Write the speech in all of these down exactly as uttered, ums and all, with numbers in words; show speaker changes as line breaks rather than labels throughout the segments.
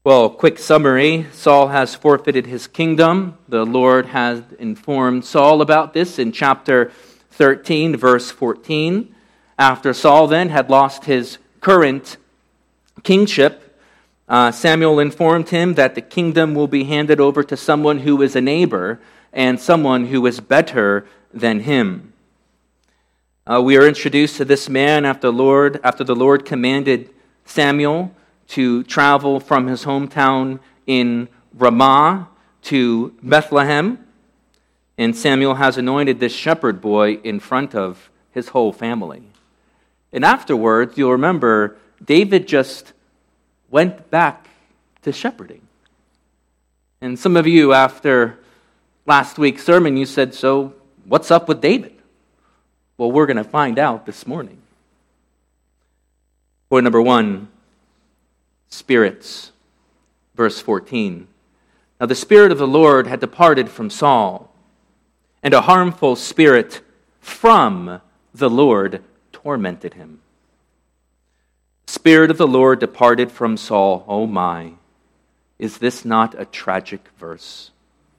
Well, quick summary. Saul has forfeited his kingdom. The Lord has informed Saul about this in chapter thirteen, verse fourteen. After Saul then had lost his current kingship, uh, Samuel informed him that the kingdom will be handed over to someone who is a neighbor and someone who is better than him. Uh, we are introduced to this man after the Lord, after the Lord commanded Samuel to travel from his hometown in Ramah to Bethlehem. And Samuel has anointed this shepherd boy in front of his whole family. And afterwards, you'll remember, David just went back to shepherding. And some of you, after last week's sermon, you said, so what's up with David? Well, we're going to find out this morning. Point number one, spirits. Verse fourteen. Now the Spirit of the Lord had departed from Saul, and a harmful spirit from the Lord tormented him. The Spirit of the Lord departed from Saul. Oh my, is this not a tragic verse?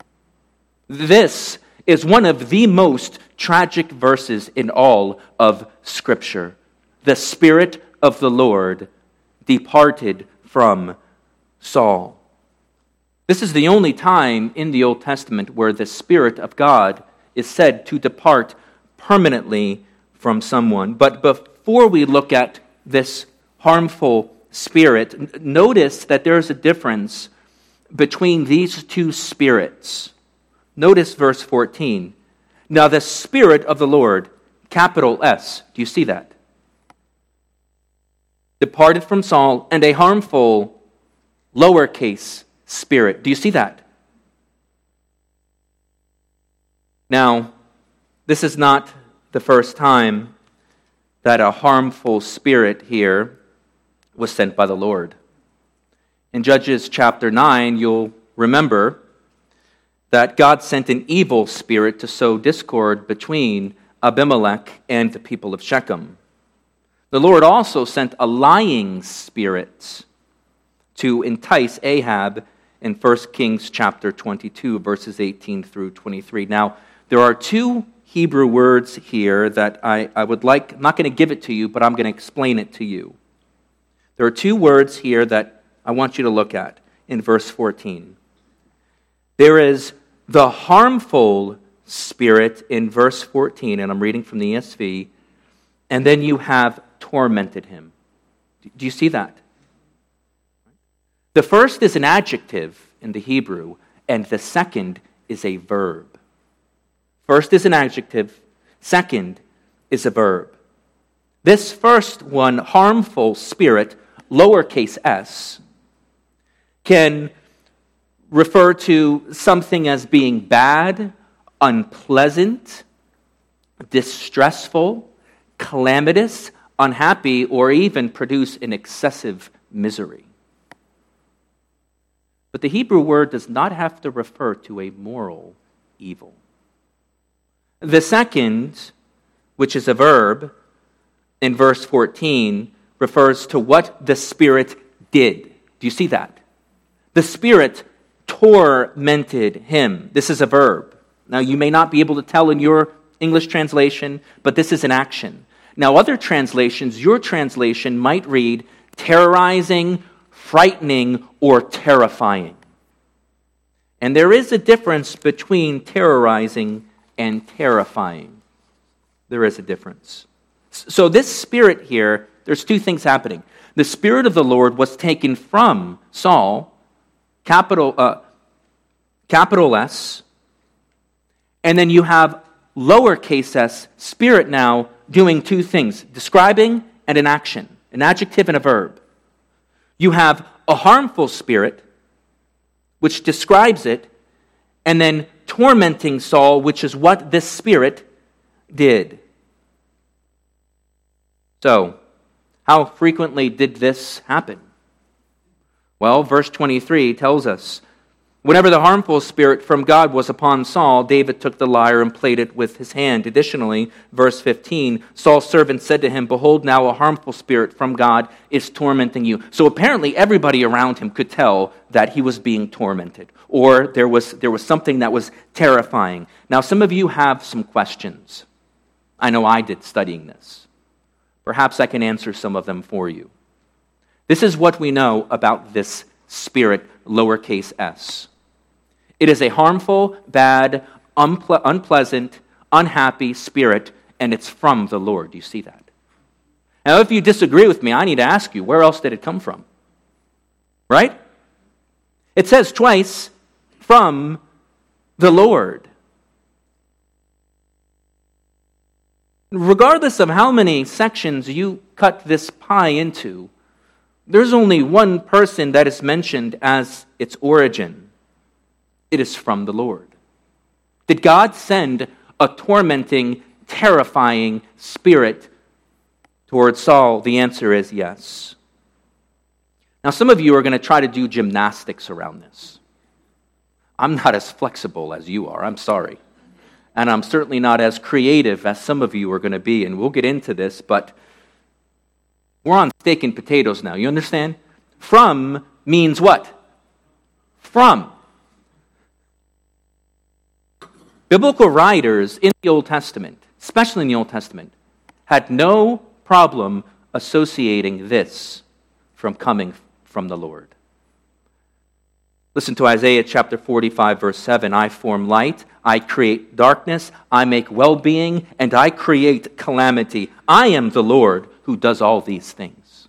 This is one of the most tragic verses in all of Scripture. The Spirit of the Lord departed from Saul. This is the only time in the Old Testament where the Spirit of God is said to depart permanently from someone. But before we look at this harmful spirit, notice that there is a difference between these two spirits. Notice verse fourteen. Now the Spirit of the Lord, capital S, do you see that? Departed from Saul, and a harmful lowercase spirit. Do you see that? Now, this is not the first time that a harmful spirit here was sent by the Lord. In Judges chapter nine, you'll remember that God sent an evil spirit to sow discord between Abimelech and the people of Shechem. The Lord also sent a lying spirit to entice Ahab in First Kings chapter twenty-two, verses eighteen through twenty-three. Now, there are two Hebrew words here that I, I would like, I'm not going to give it to you, but I'm going to explain it to you. There are two words here that I want you to look at in verse fourteen. There is the harmful spirit in verse fourteen, and I'm reading from the E S V, and then you have tormented him. Do you see that? The first is an adjective in the Hebrew, and the second is a verb. First is an adjective, second is a verb. This first one, harmful spirit, lowercase s, can refer to something as being bad, unpleasant, distressful, calamitous, unhappy, or even produce an excessive misery. But the Hebrew word does not have to refer to a moral evil. The second, which is a verb, in verse fourteen, refers to what the Spirit did. Do you see that? The Spirit tormented him. This is a verb. Now, you may not be able to tell in your English translation, but this is an action. Now, other translations, your translation might read terrorizing, frightening, or terrifying. And there is a difference between terrorizing and terrifying. There is a difference. So this spirit here, there's two things happening. The Spirit of the Lord was taken from Saul, capital uh, capital S, and then you have lowercase s, spirit now, doing two things, describing and an action, an adjective and a verb. You have a harmful spirit, which describes it, and then tormenting Saul, which is what this spirit did. So, how frequently did this happen? Well, verse twenty-three tells us, Whenever the harmful spirit from God was upon Saul, David took the lyre and played it with his hand. Additionally, verse fifteen, Saul's servant said to him, "Behold, now a harmful spirit from God is tormenting you." So apparently everybody around him could tell that he was being tormented, or there was, there was something that was terrifying. Now, some of you have some questions. I know I did studying this. Perhaps I can answer some of them for you. This is what we know about this spirit, lowercase s. It is a harmful, bad, unple- unpleasant, unhappy spirit, and it's from the Lord. Do you see that? Now, if you disagree with me, I need to ask you, where else did it come from? Right? It says twice, from the Lord. Regardless of how many sections you cut this pie into, there's only one person that is mentioned as its origin. It is from the Lord. Did God send a tormenting, terrifying spirit towards Saul? The answer is yes. Now, some of you are going to try to do gymnastics around this. I'm not as flexible as you are, I'm sorry. And I'm certainly not as creative as some of you are going to be, and we'll get into this, but we're on steak and potatoes now, you understand? From means what? From. Biblical writers in the Old Testament, especially in the Old Testament, had no problem associating this from coming from the Lord. Listen to Isaiah chapter forty-five, verse seven. I form light, I create darkness, I make well-being, and I create calamity. I am the Lord who does all these things.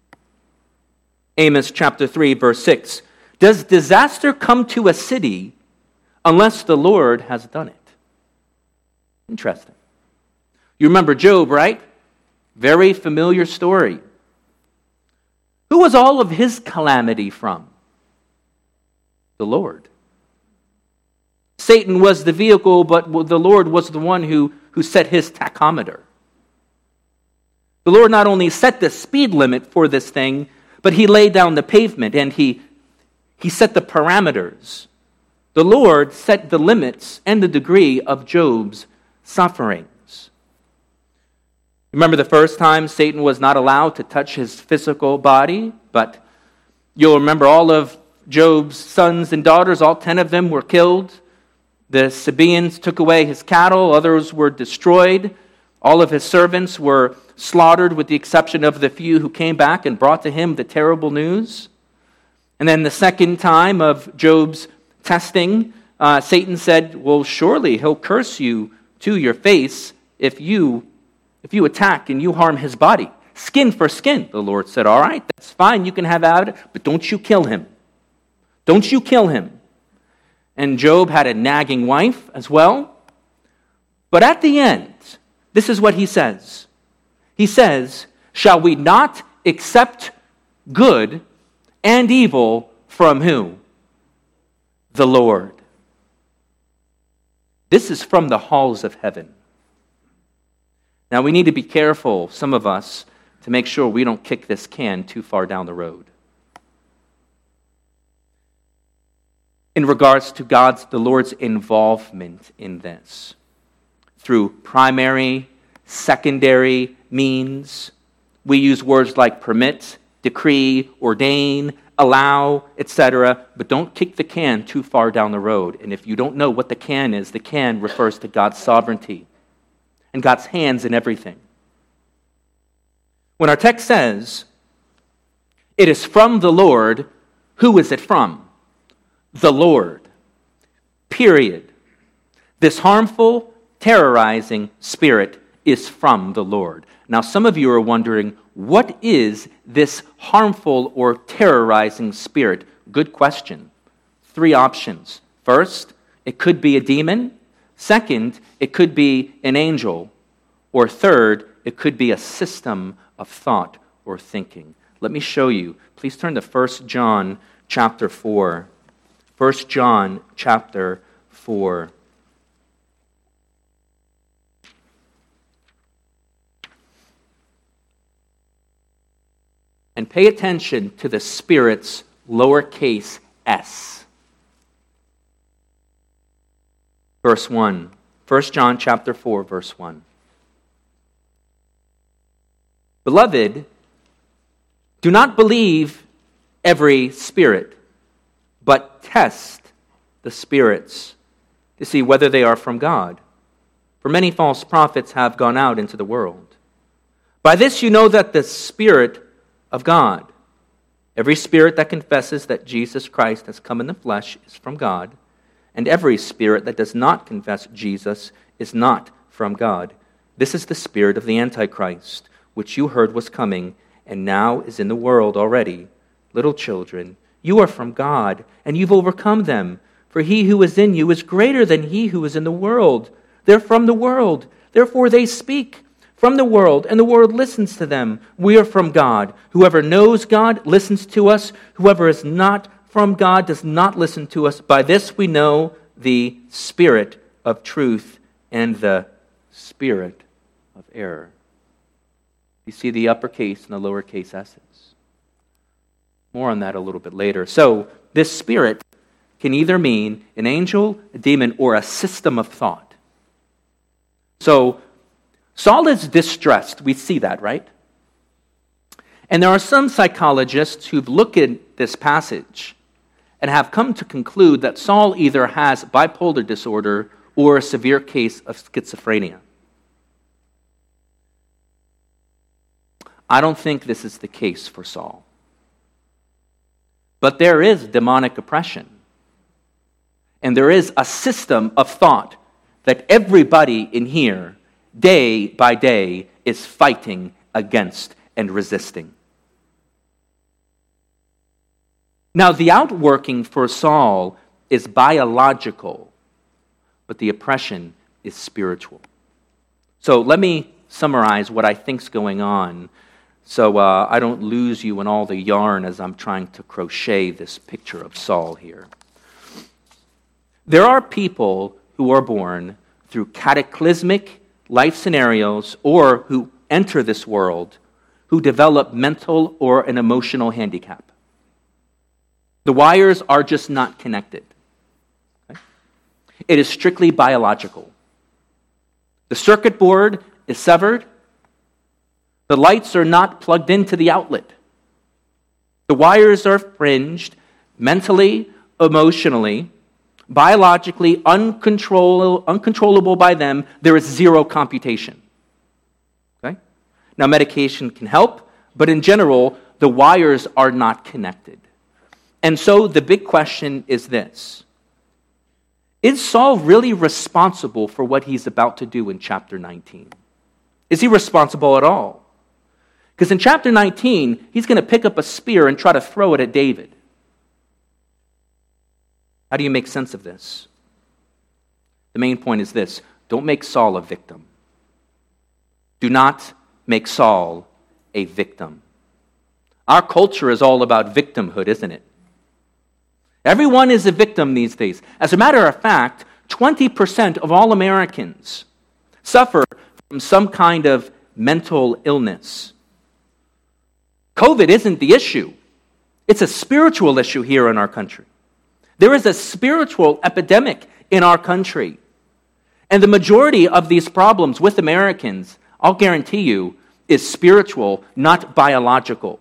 Amos chapter three, verse six. Does disaster come to a city unless the Lord has done it? Interesting. You remember Job, right? Very familiar story. Who was all of his calamity from? The Lord. Satan was the vehicle, but the Lord was the one who, who set his tachometer. The Lord not only set the speed limit for this thing, but he laid down the pavement and he, he set the parameters. The Lord set the limits and the degree of Job's sufferings. Remember the first time Satan was not allowed to touch his physical body, but you'll remember all of Job's sons and daughters, all ten of them were killed. The Sabaeans took away his cattle, others were destroyed. All of his servants were slaughtered with the exception of the few who came back and brought to him the terrible news. And then the second time of Job's testing, uh, Satan said, well, surely he'll curse you to your face if you, if you attack and you harm his body. Skin for skin, the Lord said, all right, that's fine, you can have at it, but don't you kill him. Don't you kill him. And Job had a nagging wife as well. But at the end, this is what he says. He says, shall we not accept good and evil from who? The Lord. This is from the halls of heaven. Now we need to be careful, some of us, to make sure we don't kick this can too far down the road. In regards to God's, the Lord's involvement in this, through primary, secondary means, we use words like permit, decree, ordain, allow, et cetera, but don't kick the can too far down the road. And if you don't know what the can is, the can refers to God's sovereignty and God's hands in everything. When our text says, it is from the Lord, who is it from? The Lord. Period. This harmful, terrorizing spirit is from the Lord. Now, some of you are wondering, what is this harmful or terrorizing spirit? Good question. Three options. First, it could be a demon. Second, it could be an angel. Or third, it could be a system of thought or thinking. Let me show you. Please turn to First John chapter four. First John chapter four. And pay attention to the Spirit's lowercase s. verse one. First John chapter four, verse one. Beloved, do not believe every spirit, but test the spirits to see whether they are from God. For many false prophets have gone out into the world. By this you know that the Spirit of God, every spirit that confesses that Jesus Christ has come in the flesh is from God, and every spirit that does not confess Jesus is not from God. This is the spirit of the Antichrist, which you heard was coming, and now is in the world already. Little children, you are from God, and you've overcome them. For he who is in you is greater than he who is in the world. They're from the world. Therefore they speak from the world, and the world listens to them. We are from God. Whoever knows God listens to us. Whoever is not from God does not listen to us. By this we know the spirit of truth and the spirit of error. You see the uppercase and the lowercase s's. More on that a little bit later. So this spirit can either mean an angel, a demon, or a system of thought. So Saul is distressed. We see that, right? And there are some psychologists who've looked at this passage and have come to conclude that Saul either has bipolar disorder or a severe case of schizophrenia. I don't think this is the case for Saul. But there is demonic oppression. And there is a system of thought that everybody in here, day by day, is fighting against and resisting. Now, the outworking for Saul is biological, but the oppression is spiritual. So let me summarize what I think's going on so uh, I don't lose you in all the yarn as I'm trying to crochet this picture of Saul here. There are people who are born through cataclysmic life scenarios or who enter this world who develop mental or an emotional handicap. The wires are just not connected. Okay? It is strictly biological. The circuit board is severed. The lights are not plugged into the outlet. The wires are fringed mentally, emotionally, biologically uncontrollable, uncontrollable by them. There is zero computation. Okay? Now, medication can help, but in general, the wires are not connected. And so the big question is this. Is Saul really responsible for what he's about to do in chapter nineteen? Is he responsible at all? Because in chapter nineteen, he's going to pick up a spear and try to throw it at David. How do you make sense of this? The main point is this. Don't make Saul a victim. Do not make Saul a victim. Our culture is all about victimhood, isn't it? Everyone is a victim these days. As a matter of fact, twenty percent of all Americans suffer from some kind of mental illness. COVID isn't the issue. It's a spiritual issue here in our country. There is a spiritual epidemic in our country. And the majority of these problems with Americans, I'll guarantee you, is spiritual, not biological.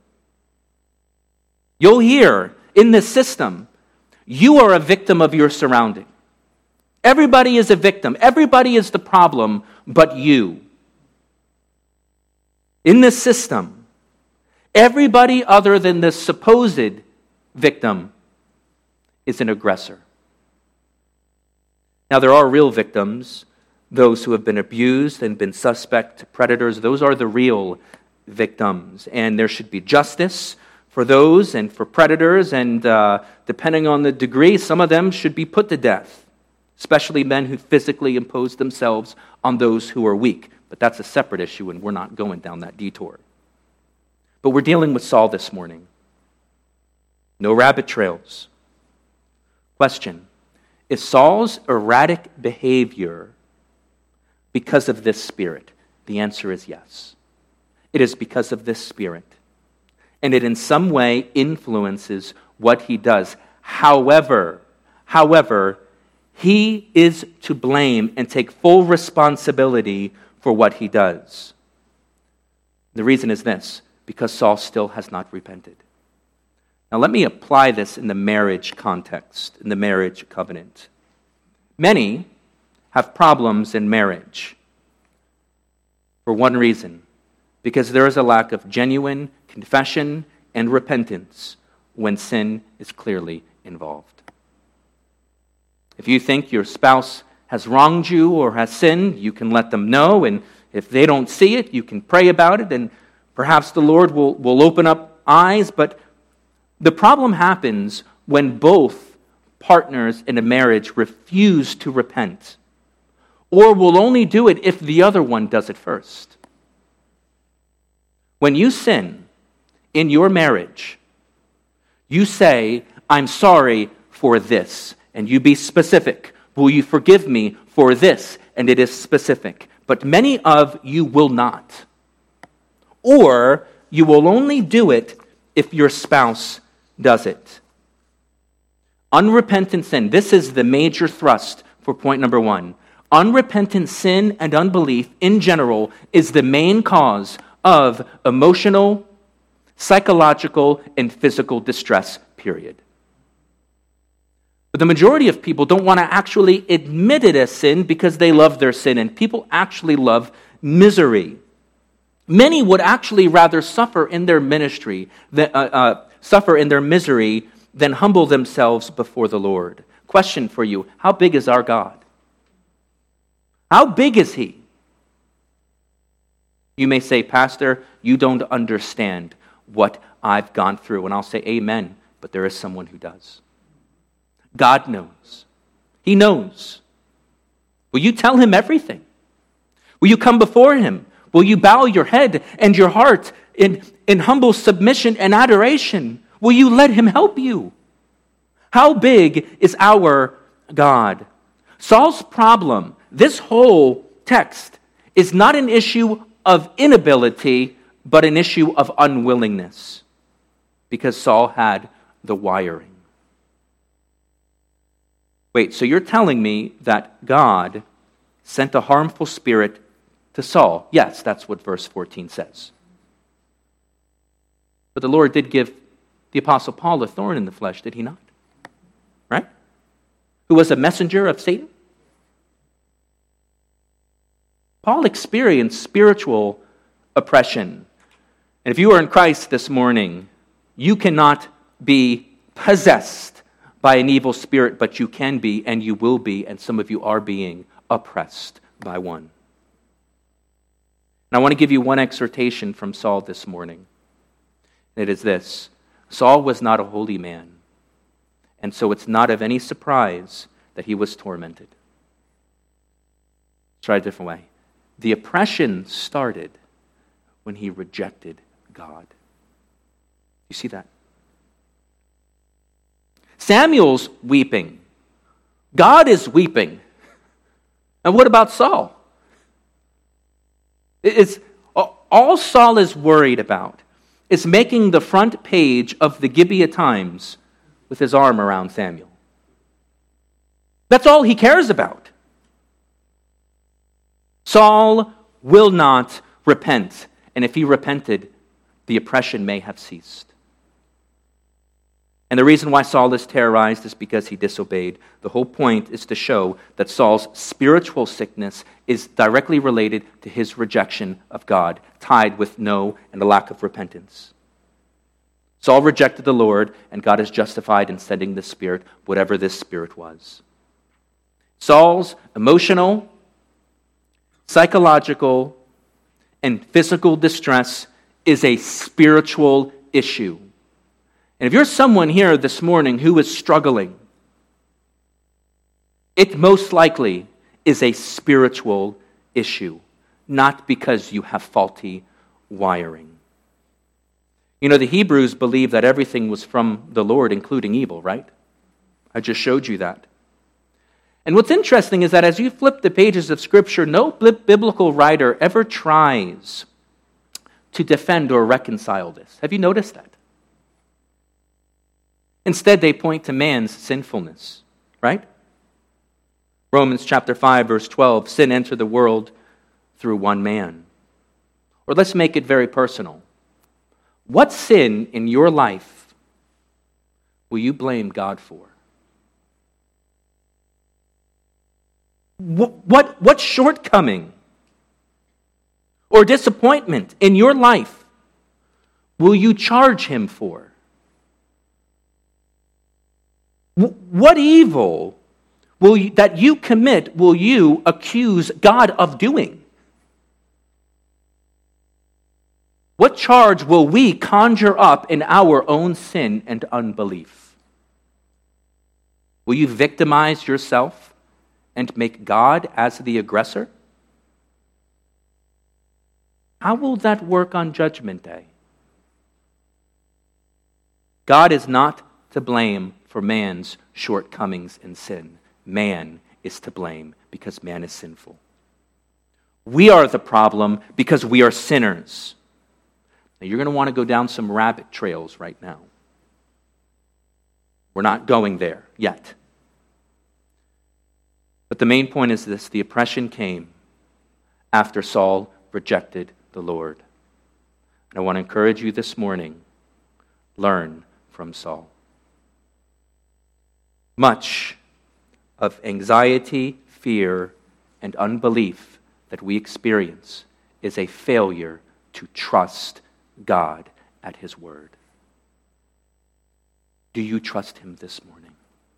You'll hear in this system, you are a victim of your surrounding. Everybody is a victim. Everybody is the problem, but you. In this system, everybody other than the supposed victim is an aggressor. Now, there are real victims, those who have been abused and been suspect predators. Those are the real victims, and there should be justice for those and for predators, and uh, depending on the degree, some of them should be put to death, especially men who physically impose themselves on those who are weak. But that's a separate issue, and we're not going down that detour. But we're dealing with Saul this morning. No rabbit trails. Question: is Saul's erratic behavior because of this spirit? The answer is yes. It is because of this spirit. And it in some way influences what he does. However, however, he is to blame and take full responsibility for what he does. The reason is this, because Saul still has not repented. Now let me apply this in the marriage context, in the marriage covenant. Many have problems in marriage for one reason, because there is a lack of genuine confession and repentance when sin is clearly involved. If you think your spouse has wronged you or has sinned, you can let them know, and if they don't see it, you can pray about it, and perhaps the Lord will, will open up eyes. But the problem happens when both partners in a marriage refuse to repent, or will only do it if the other one does it first. When you sin in your marriage, you say, I'm sorry for this, and you be specific. Will you forgive me for this? And it is specific. But many of you will not. Or you will only do it if your spouse does it. Unrepentant sin. This is the major thrust for point number one. Unrepentant sin and unbelief in general is the main cause of emotional, psychological, and physical distress, period. But the majority of people don't want to actually admit it as sin because they love their sin, and people actually love misery. Many would actually rather suffer in their ministry, than, uh, uh, suffer in their misery, than humble themselves before the Lord. Question for you, how big is our God? How big is He? You may say, Pastor, you don't understand what I've gone through. And I'll say, amen, but there is someone who does. God knows. He knows. Will you tell Him everything? Will you come before Him? Will you bow your head and your heart in, in humble submission and adoration? Will you let Him help you? How big is our God? Saul's problem, this whole text, is not an issue of inability, but an issue of unwillingness, because Saul had the wiring. Wait, so you're telling me that God sent a harmful spirit to Saul? Yes, that's what verse fourteen says. But the Lord did give the Apostle Paul a thorn in the flesh, did He not? Right? Who was a messenger of Satan? Paul experienced spiritual oppression. And if you are in Christ this morning, you cannot be possessed by an evil spirit, but you can be, and you will be, and some of you are being oppressed by one. And I want to give you one exhortation from Saul this morning. It is this: Saul was not a holy man, and so it's not of any surprise that he was tormented. Let's try it a different way. The oppression started when he rejected God. You see that? Samuel's weeping. God is weeping. And what about Saul? It's, all Saul is worried about is making the front page of the Gibeah Times with his arm around Samuel. That's all he cares about. Saul will not repent, and if he repented, the oppression may have ceased. And the reason why Saul is terrorized is because he disobeyed. The whole point is to show that Saul's spiritual sickness is directly related to his rejection of God, tied with no and a lack of repentance. Saul rejected the Lord, and God is justified in sending the Spirit, whatever this Spirit was. Saul's emotional, psychological, and physical distress is a spiritual issue. And if you're someone here this morning who is struggling, it most likely is a spiritual issue, not because you have faulty wiring. You know, the Hebrews believed that everything was from the Lord, including evil, right? I just showed you that. And what's interesting is that as you flip the pages of Scripture, no biblical writer ever tries to defend or reconcile this. Have you noticed that? Instead, they point to man's sinfulness, right? Romans chapter five, verse twelve, sin entered the world through one man. Or let's make it very personal. What sin in your life will you blame God for? What, what, what shortcoming or disappointment in your life will you charge him for? What evil will you, that you commit will you accuse God of doing? What charge will we conjure up in our own sin and unbelief? Will you victimize yourself and make God as the aggressor? How will that work on Judgment Day? God is not to blame for man's shortcomings and sin. Man is to blame because man is sinful. We are the problem because we are sinners. Now, you're going to want to go down some rabbit trails right now. We're not going there yet. But the main point is this: the oppression came after Saul rejected the Lord. And I want to encourage you this morning, learn from Saul. Much of anxiety, fear, and unbelief that we experience is a failure to trust God at his word. Do you trust him this morning?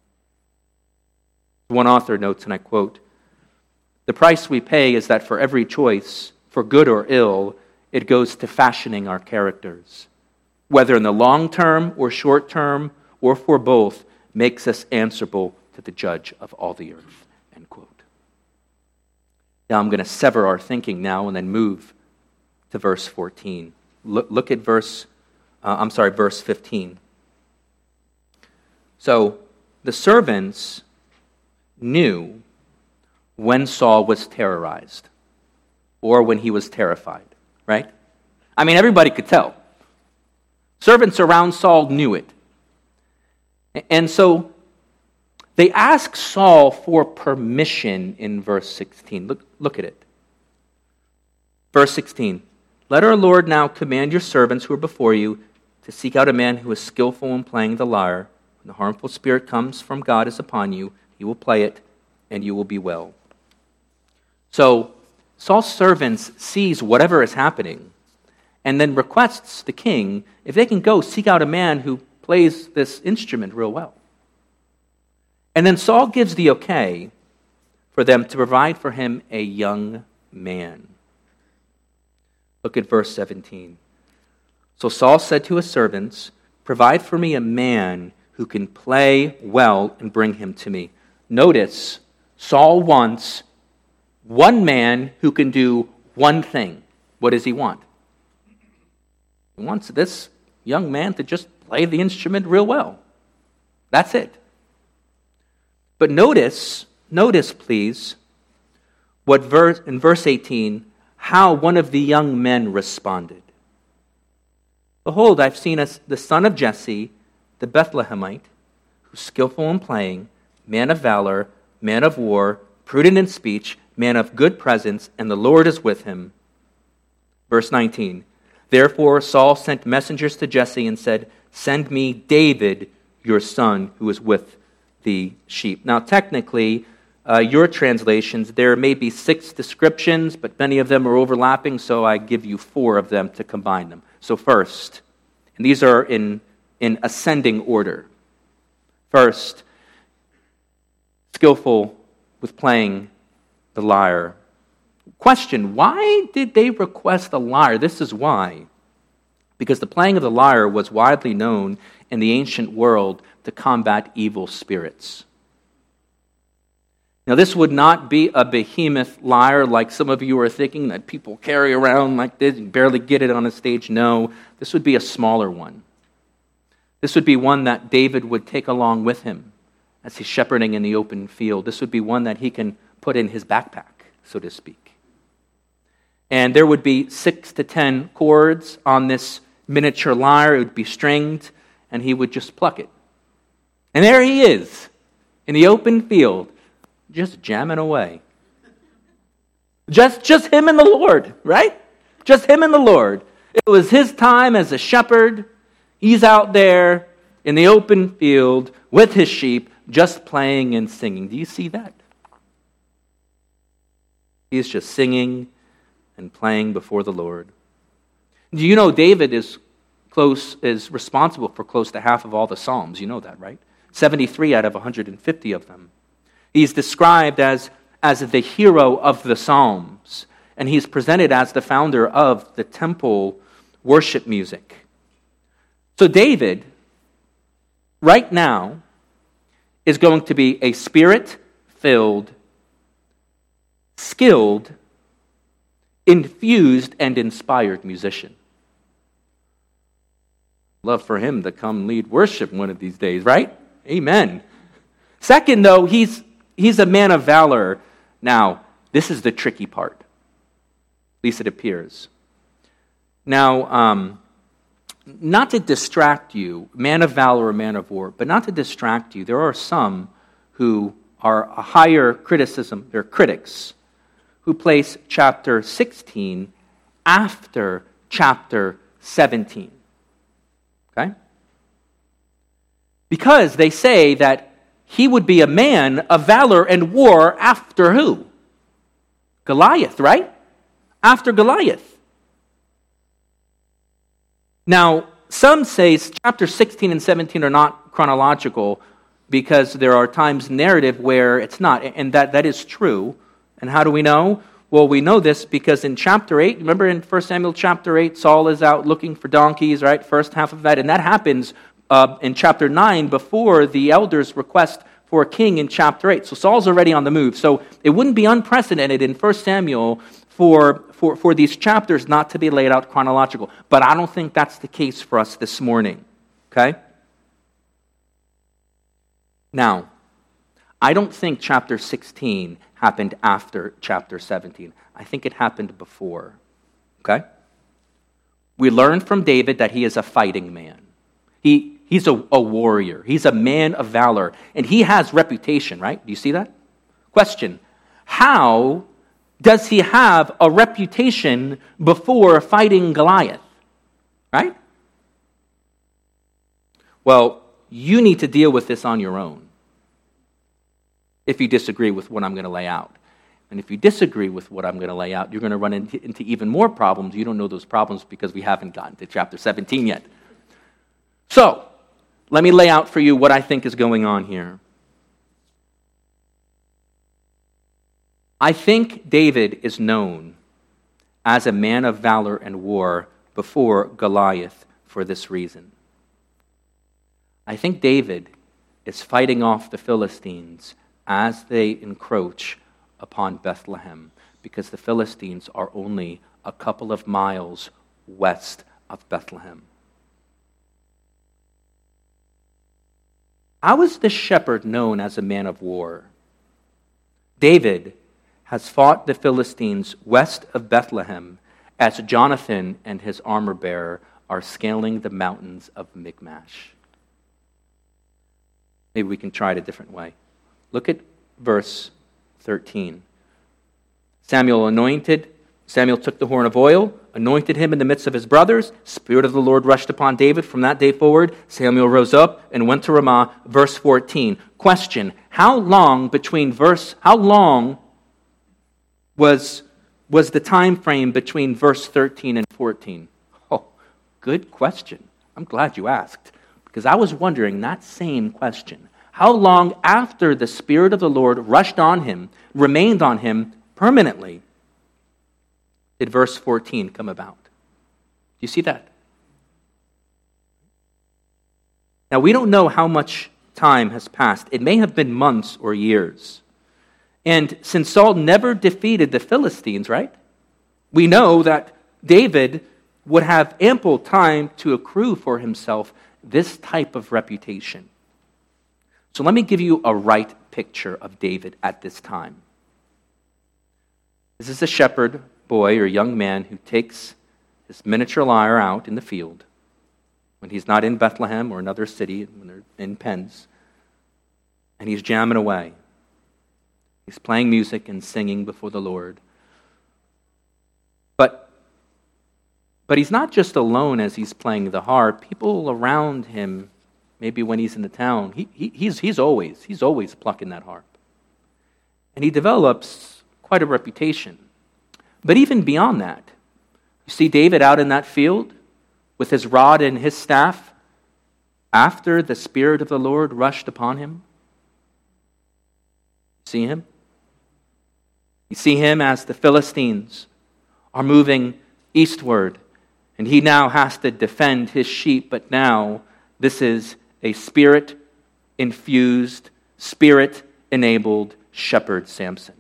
One author notes, and I quote, "The price we pay is that for every choice, for good or ill, it goes to fashioning our characters. Whether in the long term or short term, or for both, makes us answerable to the judge of all the earth." End quote. Now I'm going to sever our thinking now and then move to verse fourteen. Look, look at verse, uh, I'm sorry, verse fifteen. So the servants knew when Saul was terrorized or when he was terrified, right? I mean, everybody could tell. Servants around Saul knew it. And so they ask Saul for permission in verse sixteen. Look, look at it. Verse sixteen. "Let our Lord now command your servants who are before you to seek out a man who is skillful in playing the lyre. When the harmful spirit comes from God is upon you, he will play it, and you will be well." So Saul's servants sees whatever is happening and then requests the king if they can go seek out a man who plays this instrument real well. And then Saul gives the okay for them to provide for him a young man. Look at verse seventeen. "So Saul said to his servants, 'Provide for me a man who can play well and bring him to me.'" Notice, Saul wants one man who can do one thing. What does he want? He wants this young man to just play the instrument real well. That's it. But notice, notice please, what verse in verse eighteen, how one of the young men responded. "Behold, I've seen a, the son of Jesse, the Bethlehemite, who's skillful in playing, man of valor, man of war, prudent in speech, man of good presence, and the Lord is with him." Verse nineteen, "Therefore Saul sent messengers to Jesse and said, 'Send me David, your son, who is with the sheep.'" Now, technically, uh, your translations, there may be six descriptions, but many of them are overlapping, so I give you four of them to combine them. So first, and these are in, in ascending order. First, skillful with playing the lyre. Question, why did they request a lyre? This is why. Because the playing of the lyre was widely known in the ancient world to combat evil spirits. Now, this would not be a behemoth lyre like some of you are thinking that people carry around like this and barely get it on a stage. No, this would be a smaller one. This would be one that David would take along with him as he's shepherding in the open field. This would be one that he can put in his backpack, so to speak. And there would be six to ten chords on this miniature lyre. It would be stringed, and he would just pluck it. And there he is, in the open field, just jamming away. Just, just him and the Lord, right? Just him and the Lord. It was his time as a shepherd. He's out there in the open field with his sheep, just playing and singing. Do you see that? He's just singing and playing before the Lord. Do you know David is close is responsible for close to half of all the Psalms? You know that, right? seventy-three out of one hundred fifty of them. He's described as, as the hero of the Psalms, and he's presented as the founder of the temple worship music. So David, right now, is going to be a spirit-filled, skilled, infused, and inspired musician. Love for him to come lead worship one of these days, right? Amen. Second, though, he's he's a man of valor. Now, this is the tricky part. At least it appears. Now, um, not to distract you, man of valor or man of war, but not to distract you, there are some who are a higher criticism, they're critics, who place chapter sixteen after chapter seventeen. Okay? Because they say that he would be a man of valor and war after who? Goliath, right? After Goliath. Now, some say chapter sixteen and seventeen are not chronological because there are times in narrative where it's not, and that, that is true. And how do we know? Well, we know this because in chapter eight, remember in First Samuel chapter eight, Saul is out looking for donkeys, right? First half of that. And that happens uh, in chapter nine before the elders request for a king in chapter eight. So Saul's already on the move. So it wouldn't be unprecedented in First Samuel for, for, for these chapters not to be laid out chronological. But I don't think that's the case for us this morning. Okay? Now, I don't think chapter sixteen happened after chapter seventeen. I think it happened before. Okay? We learned from David that he is a fighting man. He, he's a, a warrior. He's a man of valor. And he has reputation, right? Do you see that? Question. How does he have a reputation before fighting Goliath? Right? Well, you need to deal with this on your own if you disagree with what I'm going to lay out. And if you disagree with what I'm going to lay out, you're going to run into, into even more problems. You don't know those problems because we haven't gotten to chapter seventeen yet. So, let me lay out for you what I think is going on here. I think David is known as a man of valor and war before Goliath for this reason. I think David is fighting off the Philistines as they encroach upon Bethlehem, because the Philistines are only a couple of miles west of Bethlehem. How is this shepherd known as a man of war? David has fought the Philistines west of Bethlehem as Jonathan and his armor bearer are scaling the mountains of Michmash. Maybe we can try it a different way. Look at verse thirteen. Samuel anointed, Samuel took the horn of oil, anointed him in the midst of his brothers. Spirit of the Lord rushed upon David. From that day forward, Samuel rose up and went to Ramah. Verse fourteen. Question, how long between verse, how long was, was the time frame between verse thirteen and fourteen? Oh, good question. I'm glad you asked, because I was wondering that same question. How long after the Spirit of the Lord rushed on him, remained on him permanently, did verse fourteen come about? Do you see that? Now, we don't know how much time has passed. It may have been months or years. And since Saul never defeated the Philistines, right? We know that David would have ample time to accrue for himself this type of reputation. So let me give you a right picture of David at this time. This is a shepherd boy or young man who takes his miniature lyre out in the field when he's not in Bethlehem or another city, when they're in pens, and he's jamming away. He's playing music and singing before the Lord. But, but he's not just alone as he's playing the harp. People around him, maybe when he's in the town, he, he, he's, he's always, he's always plucking that harp. And he develops quite a reputation. But even beyond that, you see David out in that field with his rod and his staff after the Spirit of the Lord rushed upon him. See him? You see him as the Philistines are moving eastward, and he now has to defend his sheep, but now this is a Spirit-infused, Spirit-enabled shepherd Samson.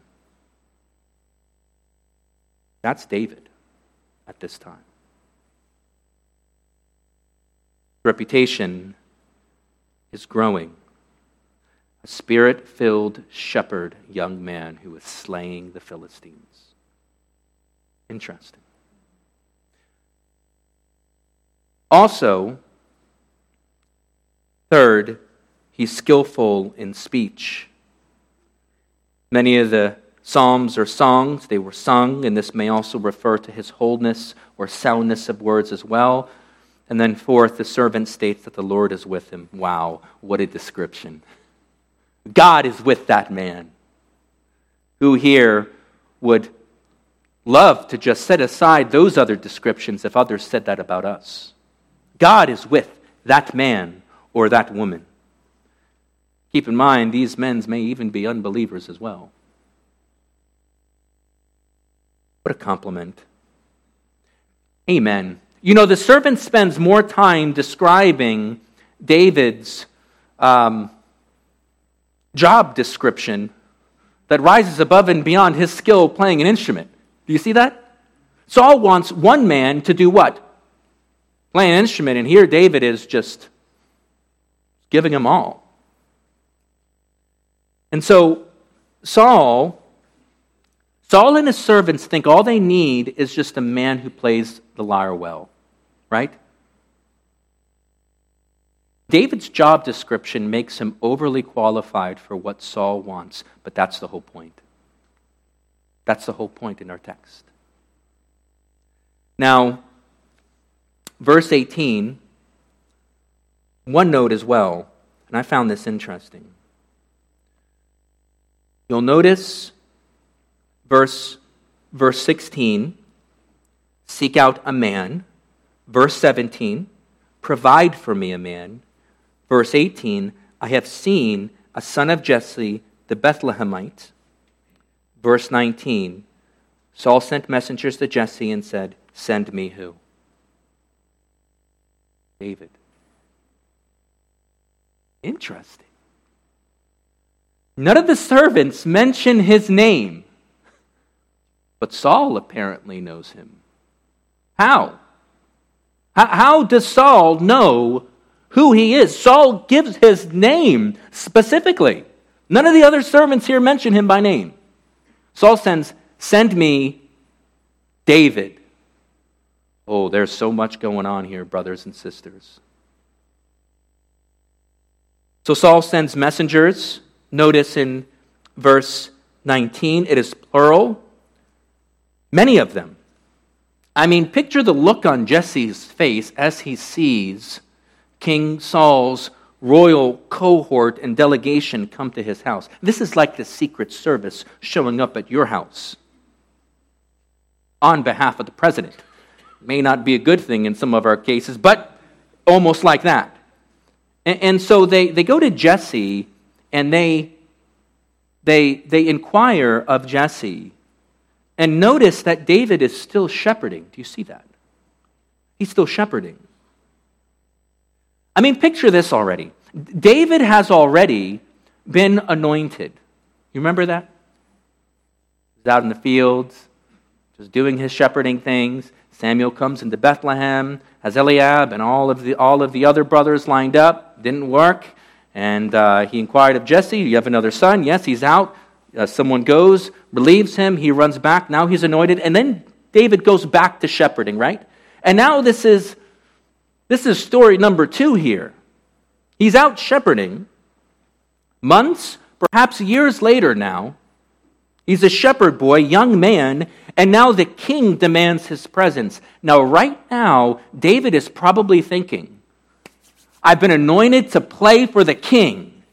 That's David at this time. Reputation is growing. A Spirit-filled shepherd young man who is slaying the Philistines. Interesting. Also, third, he's skillful in speech. Many of the psalms or songs, they were sung, and this may also refer to his wholeness or soundness of words as well. And then fourth, the servant states that the Lord is with him. Wow, what a description. God is with that man. Who here would love to just set aside those other descriptions if others said that about us? God is with that man or that woman. Keep in mind, these men may even be unbelievers as well. What a compliment. Amen. You know, the servant spends more time describing David's um, job description that rises above and beyond his skill playing an instrument. Do you see that? Saul wants one man to do what? Play an instrument, and here David is just giving him all. And so Saul, Saul and his servants think all they need is just a man who plays the lyre well, right? David's job description makes him overly qualified for what Saul wants, but that's the whole point. That's the whole point in our text. Now, verse eighteen, one note as well, and I found this interesting. You'll notice verse, verse sixteen, seek out a man. Verse seventeen, provide for me a man. Verse eighteen, I have seen a son of Jesse, the Bethlehemite. Verse nineteen, Saul sent messengers to Jesse and said, send me who? David. Interesting. None of the servants mention his name, but Saul apparently knows him. How? How does Saul know who he is? Saul gives his name specifically. None of the other servants here mention him by name. Saul sends, send me David. Oh, there's so much going on here, brothers and sisters. So Saul sends messengers. Notice in verse nineteen, it is plural. Many of them. I mean, picture the look on Jesse's face as he sees King Saul's royal cohort and delegation come to his house. This is like the Secret Service showing up at your house on behalf of the president. May not be a good thing in some of our cases, but almost like that. And, and so they, they go to Jesse and they, they, they inquire of Jesse. And notice that David is still shepherding. Do you see that? He's still shepherding. I mean, picture this already. David has already been anointed. You remember that? He's out in the fields, just doing his shepherding things. Samuel comes into Bethlehem, has Eliab and all of the all of the other brothers lined up. Didn't work. And uh, he inquired of Jesse, you have another son? Yes, he's out. Uh, someone goes, relieves him, he runs back, now he's anointed, and then David goes back to shepherding, right? And now this is this is story number two here. He's out shepherding. Months, perhaps years later now, He's a shepherd boy, young man, and now the king demands his presence. Now, right now, David is probably thinking, I've been anointed to play for the king.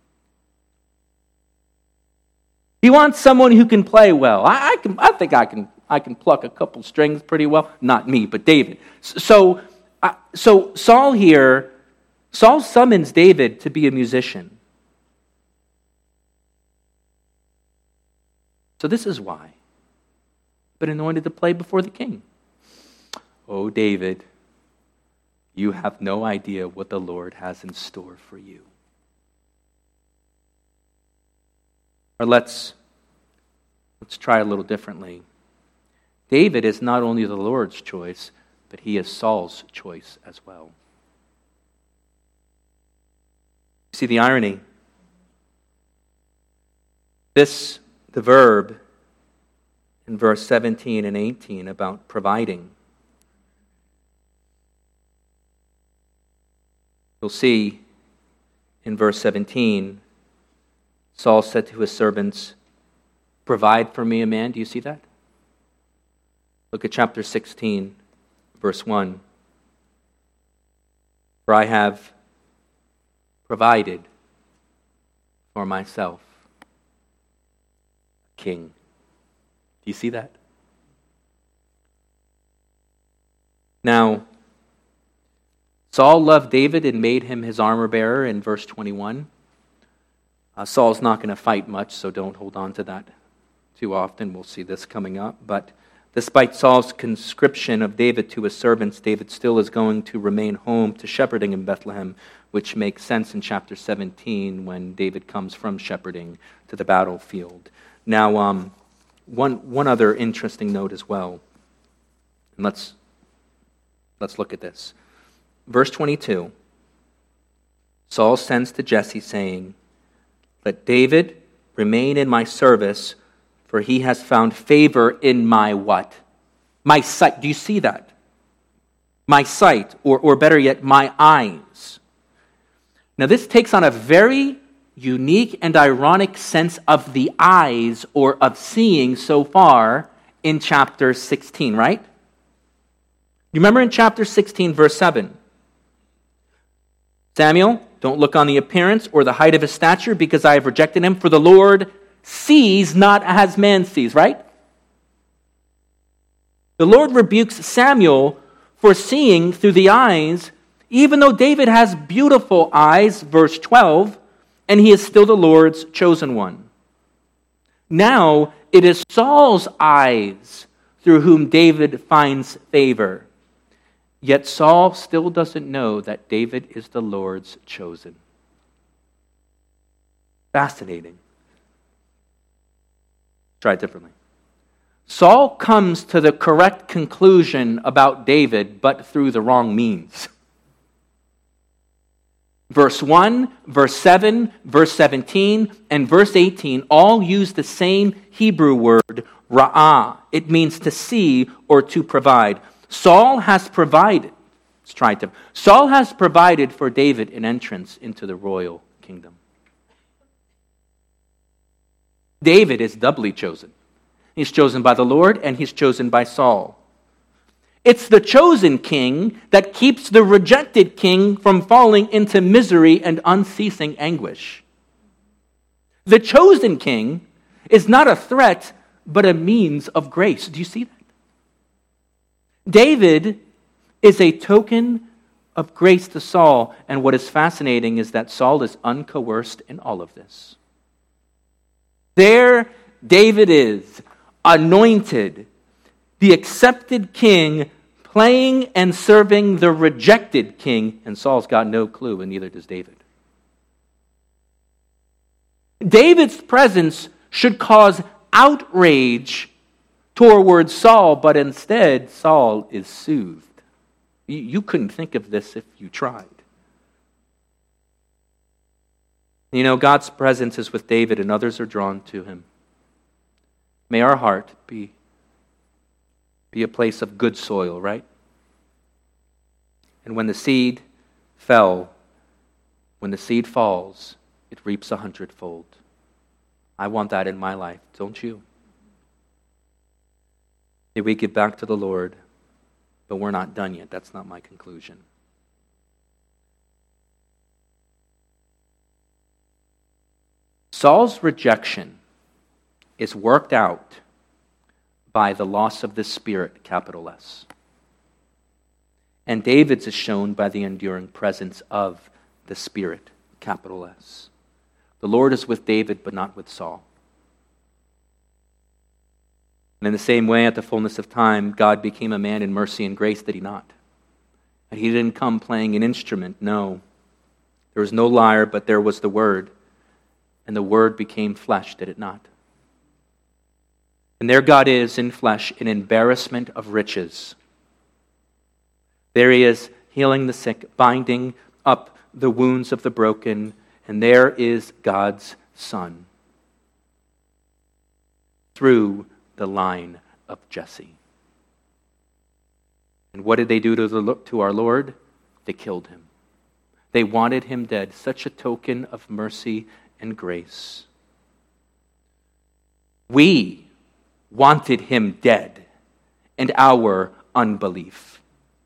He wants someone who can play well. I, I can. I think I can. I can pluck a couple strings pretty well. Not me, but David. So, uh, so Saul here, Saul summons David to be a musician. So this is why. But anointed to play before the king. Oh, David, you have no idea what the Lord has in store for you. Or let's, let's try a little differently. David is not only the Lord's choice, but he is Saul's choice as well. See the irony? This, the verb in verse seventeen and eighteen about providing. You'll see in verse seventeen, Saul said to his servants, provide for me a man. Do you see that? Look at chapter sixteen, verse one. For I have provided for myself a king. Do you see that? Now, Saul loved David and made him his armor bearer in verse twenty-one. Uh, Saul's not going to fight much, so don't hold on to that too often. We'll see this coming up. But despite Saul's conscription of David to his servants, David still is going to remain home to shepherding in Bethlehem, which makes sense in chapter seventeen when David comes from shepherding to the battlefield. Now, um, one one other interesting note as well. And let's let's look at this. Verse twenty-two. Saul sends to Jesse saying, let David remain in my service, for he has found favor in my what? My sight. Do you see that? My sight, or, or better yet, my eyes. Now this takes on a very unique and ironic sense of the eyes, or of seeing so far in chapter sixteen, right? You remember in chapter sixteen, verse seven. Samuel, don't look on the appearance or the height of his stature, because I have rejected him, for the Lord sees not as man sees, right? The Lord rebukes Samuel for seeing through the eyes, even though David has beautiful eyes, verse twelve, and he is still the Lord's chosen one. Now it is Saul's eyes through whom David finds favor. Yet Saul still doesn't know that David is the Lord's chosen. Fascinating. Try it differently. Saul comes to the correct conclusion about David, but through the wrong means. Verse one, verse seven, verse seventeen, and verse eighteen all use the same Hebrew word, ra'ah. It means to see or to provide. Saul has provided, let's try it. Saul has provided for David an entrance into the royal kingdom. David is doubly chosen. He's chosen by the Lord and he's chosen by Saul. It's the chosen king that keeps the rejected king from falling into misery and unceasing anguish. The chosen king is not a threat, but a means of grace. Do you see that? David is a token of grace to Saul, and what is fascinating is that Saul is uncoerced in all of this. There David is, anointed, the accepted king, playing and serving the rejected king, and Saul's got no clue, and neither does David. David's presence should cause outrage toward Saul, but instead Saul is soothed. You, you couldn't think of this if you tried. You know, God's presence is with David and others are drawn to him. May our heart be, be a place of good soil, right? And when the seed fell, when the seed falls, it reaps a hundredfold. I want that in my life, don't you? May we get back to the Lord, but we're not done yet. That's not my conclusion. Saul's rejection is worked out by the loss of the Spirit, capital S. And David's is shown by the enduring presence of the Spirit, capital S. The Lord is with David, but not with Saul. And in the same way, at the fullness of time, God became a man in mercy and grace, did he not? And he didn't come playing an instrument, no. There was no lyre, but there was the Word. And the Word became flesh, did it not? And there God is in flesh, in embarrassment of riches. There he is, healing the sick, binding up the wounds of the broken, and there is God's Son through the line of Jesse. And what did they do to, the, to our Lord? They killed him. They wanted him dead, such a token of mercy and grace. We wanted him dead, and our unbelief.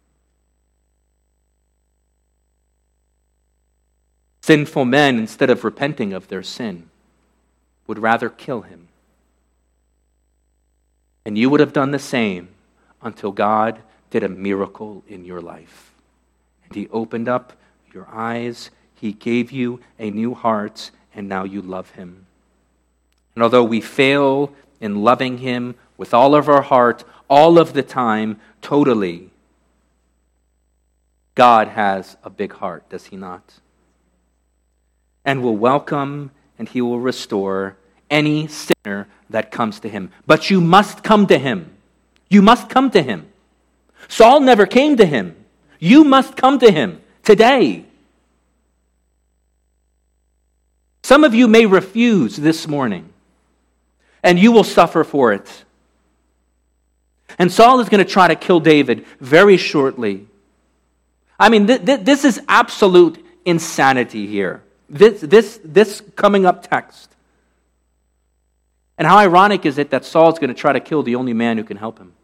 Sinful men, instead of repenting of their sin, would rather kill him. And you would have done the same until God did a miracle in your life. And he opened up your eyes, he gave you a new heart, and now you love him. And although we fail in loving him with all of our heart, all of the time, totally, God has a big heart, does he not? And will welcome and he will restore any sinner that comes to him. But you must come to him. You must come to him. Saul never came to him. You must come to him today. Some of you may refuse this morning, and you will suffer for it. And Saul is going to try to kill David very shortly. I mean, th- th- this is absolute insanity here. This, this, this coming up text. And how ironic is it that Saul is going to try to kill the only man who can help him?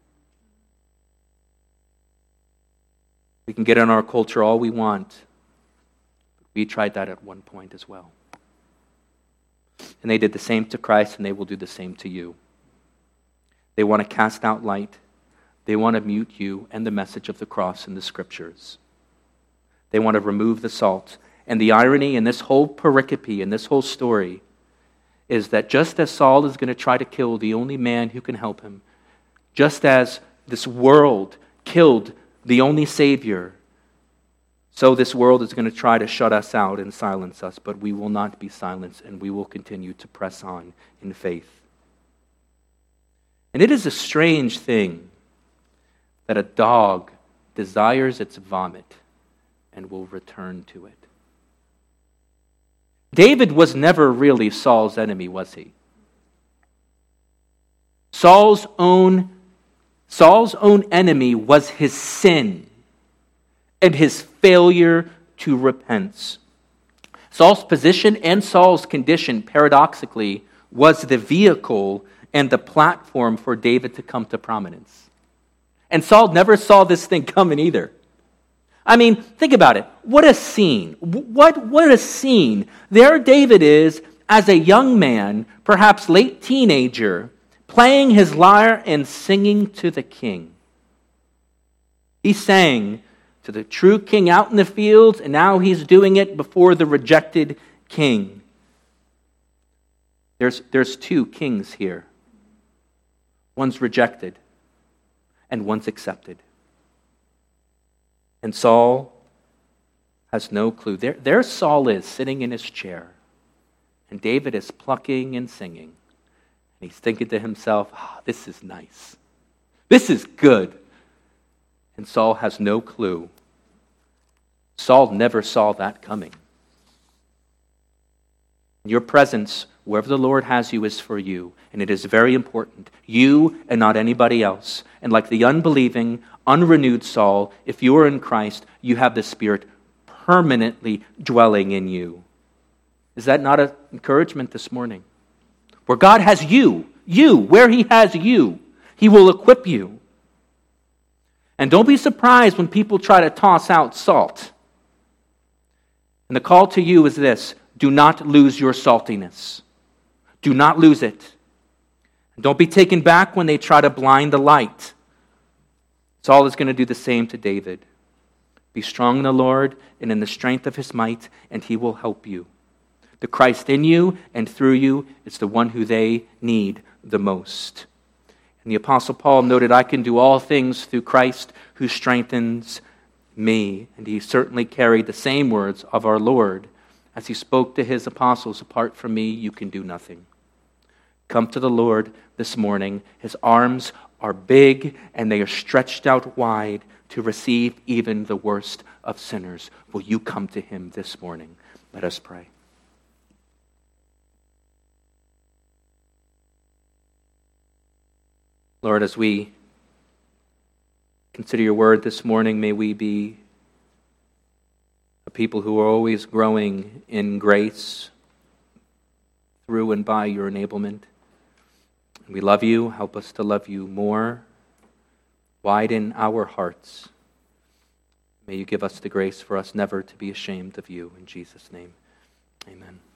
We can get in our culture all we want. We tried that at one point as well. And they did the same to Christ, and they will do the same to you. They want to cast out light. They want to mute you and the message of the cross in the Scriptures. They want to remove the salt. And the irony in this whole pericope, in this whole story, is that just as Saul is going to try to kill the only man who can help him, just as this world killed the only Savior, so this world is going to try to shut us out and silence us, but we will not be silenced, and we will continue to press on in faith. And it is a strange thing that a dog desires its vomit and will return to it. David was never really Saul's enemy, was he? Saul's own, Saul's own enemy was his sin and his failure to repent. Saul's position and Saul's condition, paradoxically, was the vehicle and the platform for David to come to prominence. And Saul never saw this thing coming either. I mean, think about it. What a scene. What, what a scene. There David is as a young man, perhaps late teenager, playing his lyre and singing to the king. He sang to the true king out in the fields, and now he's doing it before the rejected king. There's, there's two kings here. One's rejected, and one's accepted. And Saul has no clue. There, there Saul is, sitting in his chair. And David is plucking and singing. And he's thinking to himself, ah, this is nice. This is good. And Saul has no clue. Saul never saw that coming. Your presence, wherever the Lord has you, is for you. And it is very important. You and not anybody else. And like the unbelieving, unrenewed Saul, if you are in Christ, you have the Spirit permanently dwelling in you. Is that not an encouragement this morning? Where God has you, you, where he has you, he will equip you. And don't be surprised when people try to toss out salt. And the call to you is this: do not lose your saltiness. Do not lose it. And don't be taken back when they try to blind the light. Saul is going to do the same to David. Be strong in the Lord and in the strength of his might, and he will help you. The Christ in you and through you is the one who they need the most. And the Apostle Paul noted, I can do all things through Christ who strengthens me. And he certainly carried the same words of our Lord as he spoke to his apostles, apart from me, you can do nothing. Come to the Lord this morning. His arms are big and they are stretched out wide to receive even the worst of sinners. Will you come to him this morning? Let us pray. Lord, as we consider your word this morning, may we be a people who are always growing in grace through and by your enablement. We love you. Help us to love you more. Widen our hearts. May you give us the grace for us never to be ashamed of you. In Jesus' name, amen.